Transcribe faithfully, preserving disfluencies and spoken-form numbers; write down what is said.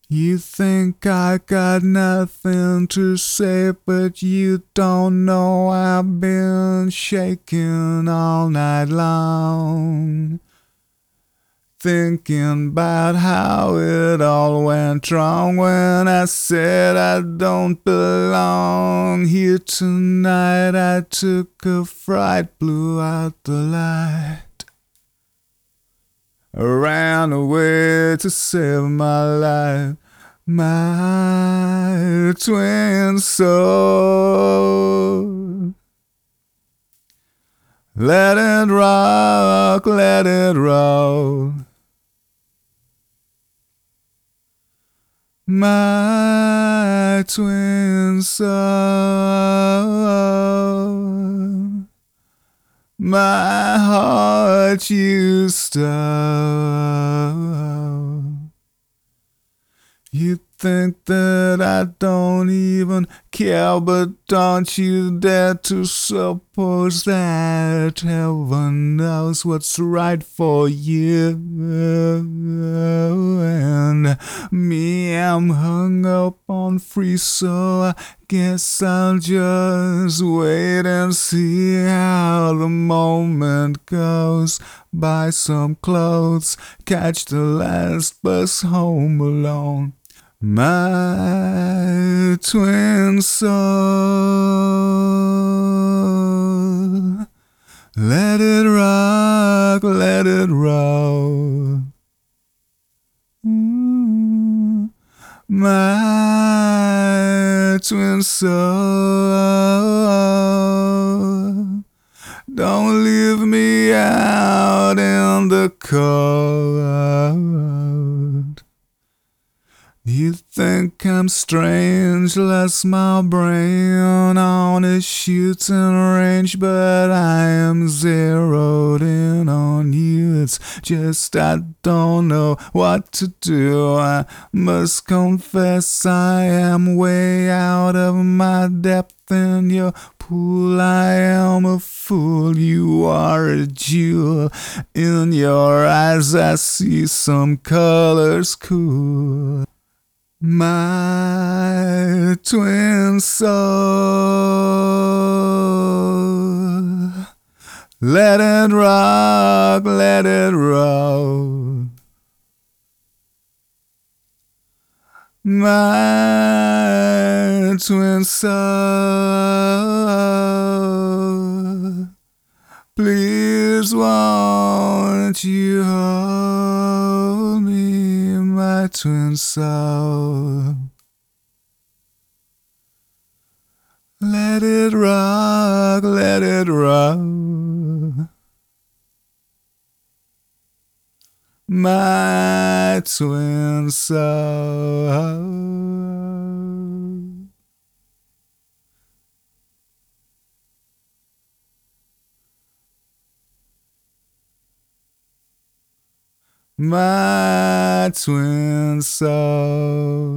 You think I got nothing to say, but you don't know I've been shaking all night long, thinking about how it all went wrong when I said I don't belong here tonight. I took a fright, blew out the light. I ran away to save my life, my twin soul. Let it rock, let it roll. My twin soul. My heart you stole. You think that I don't even care, but don't you dare to suppose that heaven knows what's right for you. And me, I'm hung up on free, so I guess I'll just wait and see how the moment goes. Buy some clothes, catch the last bus home alone. My twin soul. Let it rock, let it roll. Mm. My twin soul. Don't leave me out in the cold. You think I'm strange, lost my brain on a shooting range, but I am zeroed in on you. It's just I don't know what to do. I must confess I am way out of my depth in your pool. I am a fool, you are a jewel. In your eyes I see some colors cool. My twin soul. Let it rock, let it roll. My twin soul. Please won't you hold me, my twin soul. Let it rock, let it roll. My twin soul. My twin soul.